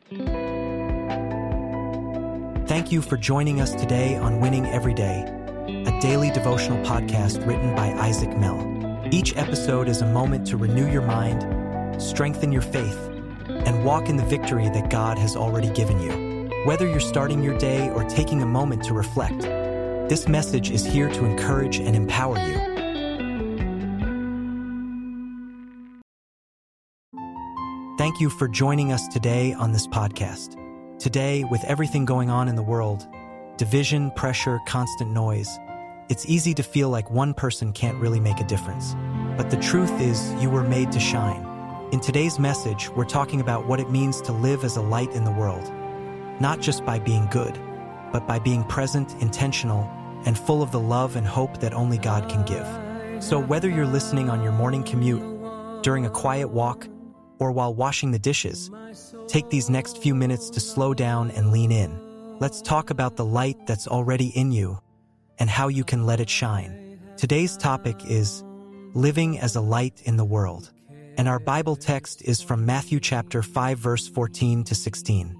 Thank you for joining us today on Winning Every Day, a daily devotional podcast written by Isaac Mell. Each episode is a moment to renew your mind, strengthen your faith, and walk in the victory that God has already given you. Whether you're starting your day or taking a moment to reflect, this message is here to encourage and empower you. Thank you for joining us today on this podcast. Today, with everything going on in the world, division, pressure, constant noise, it's easy to feel like one person can't really make a difference. But the truth is, you were made to shine. In today's message, we're talking about what it means to live as a light in the world. Not just by being good, but by being present, intentional, and full of the love and hope that only God can give. So whether you're listening on your morning commute, during a quiet walk, or while washing the dishes, take these next few minutes to slow down and lean in. Let's talk about the light that's already in you and how you can let it shine. Today's topic is living as a light in the world. And our Bible text is from Matthew chapter 5, verse 14 to 16.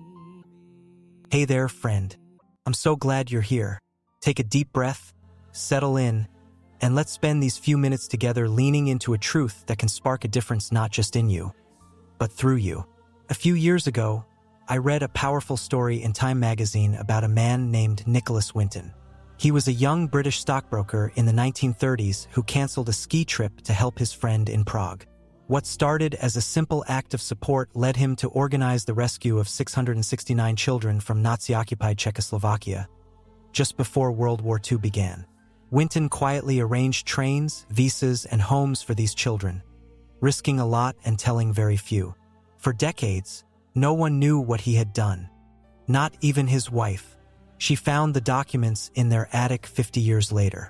Hey there, friend. I'm so glad you're here. Take a deep breath, settle in, and let's spend these few minutes together leaning into a truth that can spark a difference not just in you, but through you. A few years ago, I read a powerful story in Time magazine about a man named Nicholas Winton. He was a young British stockbroker in the 1930s who canceled a ski trip to help his friend in Prague. What started as a simple act of support led him to organize the rescue of 669 children from Nazi-occupied Czechoslovakia just before World War II began. Winton quietly arranged trains, visas, and homes for these children, risking a lot and telling very few. For decades, no one knew what he had done. Not even his wife. She found the documents in their attic 50 years later.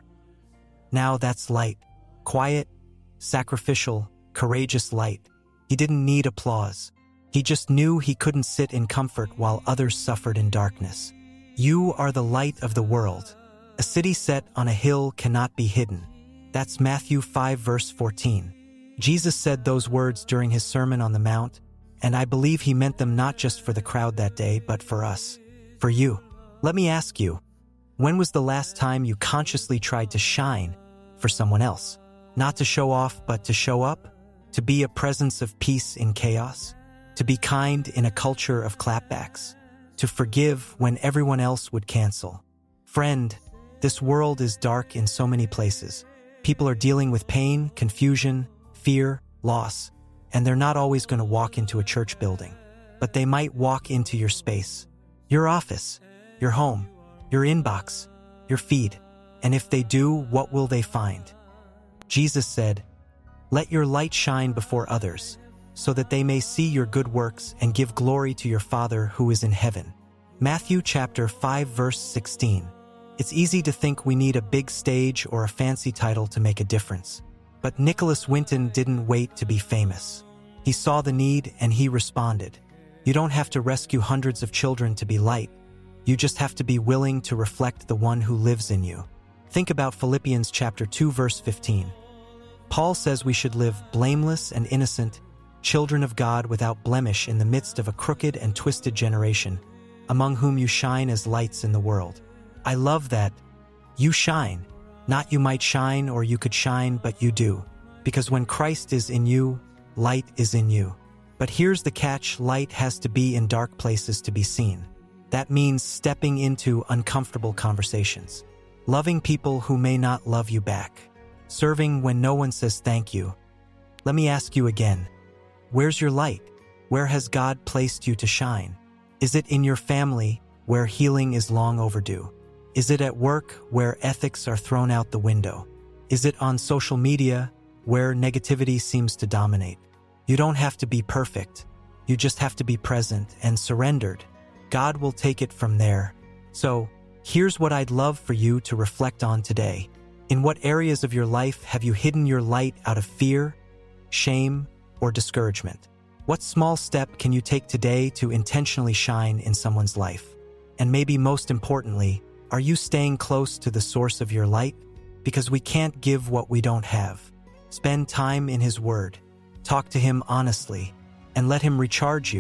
Now that's light. Quiet, sacrificial, courageous light. He didn't need applause. He just knew he couldn't sit in comfort while others suffered in darkness. You are the light of the world. A city set on a hill cannot be hidden. That's Matthew 5, verse 14. Jesus said those words during his Sermon on the Mount, and I believe he meant them not just for the crowd that day, but for us, for you. Let me ask you, when was the last time you consciously tried to shine for someone else? Not to show off, but to show up? To be a presence of peace in chaos? To be kind in a culture of clapbacks? To forgive when everyone else would cancel? Friend, this world is dark in so many places. People are dealing with pain, confusion, fear, loss, and they're not always going to walk into a church building, but they might walk into your space, your office, your home, your inbox, your feed. And if they do, what will they find? Jesus said, "Let your light shine before others, so that they may see your good works and give glory to your Father who is in heaven." Matthew chapter 5, verse 16. It's easy to think we need a big stage or a fancy title to make a difference. But Nicholas Winton didn't wait to be famous. He saw the need and he responded. You don't have to rescue hundreds of children to be light. You just have to be willing to reflect the one who lives in you. Think about Philippians chapter 2, verse 15. Paul says we should live blameless and innocent, children of God without blemish in the midst of a crooked and twisted generation, among whom you shine as lights in the world. I love that. You shine. Not you might shine or you could shine, but you do. Because when Christ is in you, light is in you. But here's the catch: light has to be in dark places to be seen. That means stepping into uncomfortable conversations, loving people who may not love you back, serving when no one says thank you. Let me ask you again, where's your light? Where has God placed you to shine? Is it in your family, where healing is long overdue? Is it at work, where ethics are thrown out the window? Is it on social media, where negativity seems to dominate? You don't have to be perfect. You just have to be present and surrendered. God will take it from there. So, here's what I'd love for you to reflect on today. In what areas of your life have you hidden your light out of fear, shame, or discouragement? What small step can you take today to intentionally shine in someone's life? And maybe most importantly, are you staying close to the source of your light? Because we can't give what we don't have. Spend time in His Word. Talk to Him honestly, and let Him recharge you,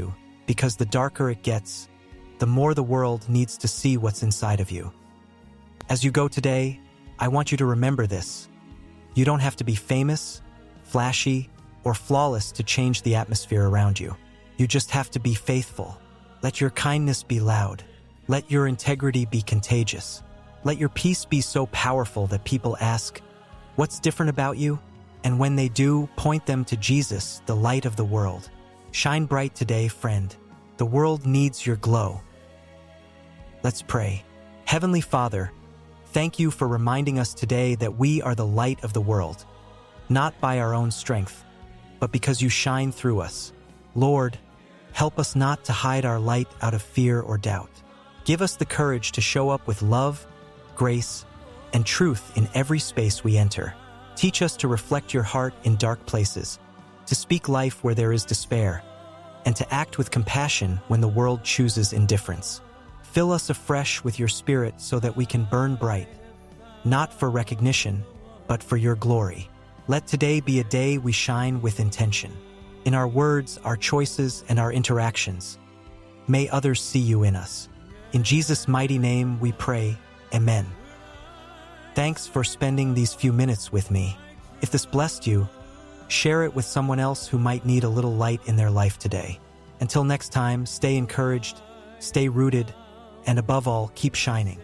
because the darker it gets, the more the world needs to see what's inside of you. As you go today, I want you to remember this. You don't have to be famous, flashy, or flawless to change the atmosphere around you. You just have to be faithful. Let your kindness be loud. Let your integrity be contagious. Let your peace be so powerful that people ask, "What's different about you?" And when they do, point them to Jesus, the light of the world. Shine bright today, friend. The world needs your glow. Let's pray. Heavenly Father, thank you for reminding us today that we are the light of the world, not by our own strength, but because you shine through us. Lord, help us not to hide our light out of fear or doubt. Give us the courage to show up with love, grace, and truth in every space we enter. Teach us to reflect your heart in dark places, to speak life where there is despair, and to act with compassion when the world chooses indifference. Fill us afresh with your Spirit so that we can burn bright, not for recognition, but for your glory. Let today be a day we shine with intention. In our words, our choices, and our interactions, may others see you in us. In Jesus' mighty name we pray, Amen. Thanks for spending these few minutes with me. If this blessed you, share it with someone else who might need a little light in their life today. Until next time, stay encouraged, stay rooted, and above all, keep shining.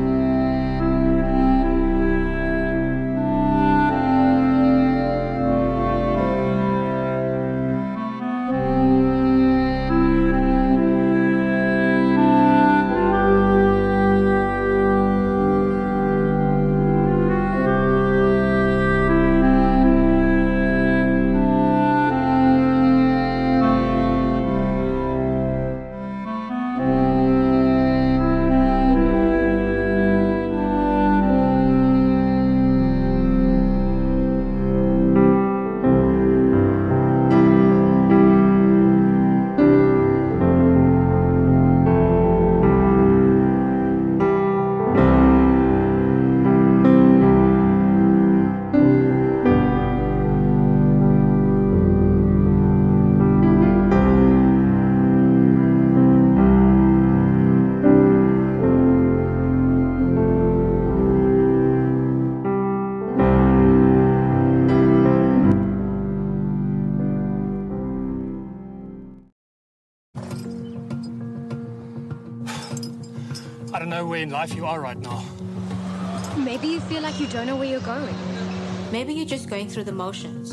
I don't know where in life you are right now. Maybe you feel like you don't know where you're going. Maybe you're just going through the motions.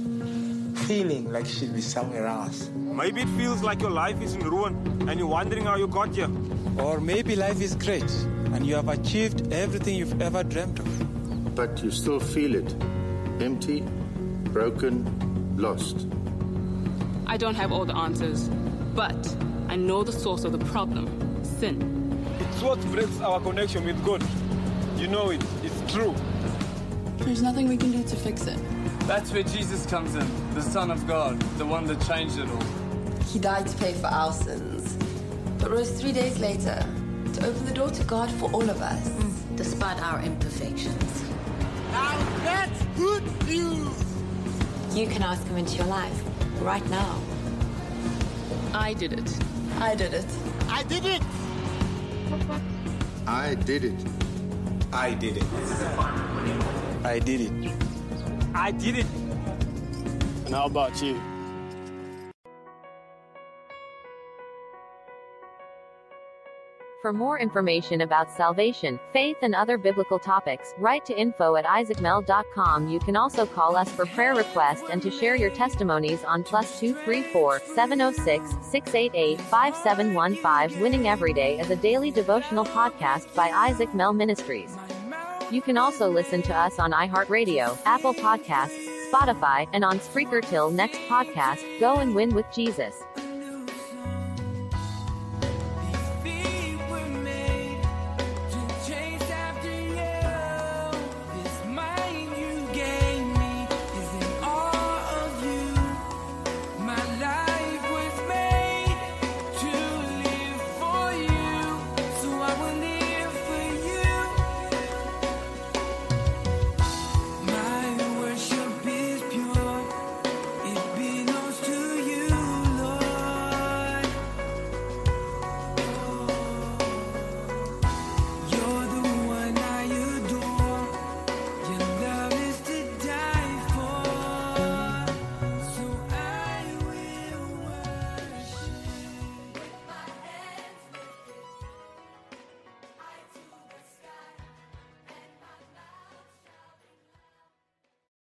Feeling like you should be somewhere else. Maybe it feels like your life is in ruin and you're wondering how you got here. Or maybe life is great and you have achieved everything you've ever dreamt of. But you still feel it. Empty, broken, lost. I don't have all the answers, but I know the source of the problem, sin. It's what breaks our connection with God. You know it. It's true. There's nothing we can do to fix it. That's where Jesus comes in, the Son of God, the one that changed it all. He died to pay for our sins, but rose 3 days later to open the door to God for all of us. Despite our imperfections. Now that's good news! You can ask him into your life, right now. I did it. I did it. I did it! I did it. I did it. I did it. I did it. And how about you? For more information about salvation, faith, and other biblical topics, write to info@isaacmel.com. You can also call us for prayer requests and to share your testimonies on +234 706 688 5715. Winning Every Day is a daily devotional podcast by Isaac Mel Ministries. You can also listen to us on iHeartRadio, Apple Podcasts, Spotify, and on Spreaker. Till next podcast, go and win with Jesus.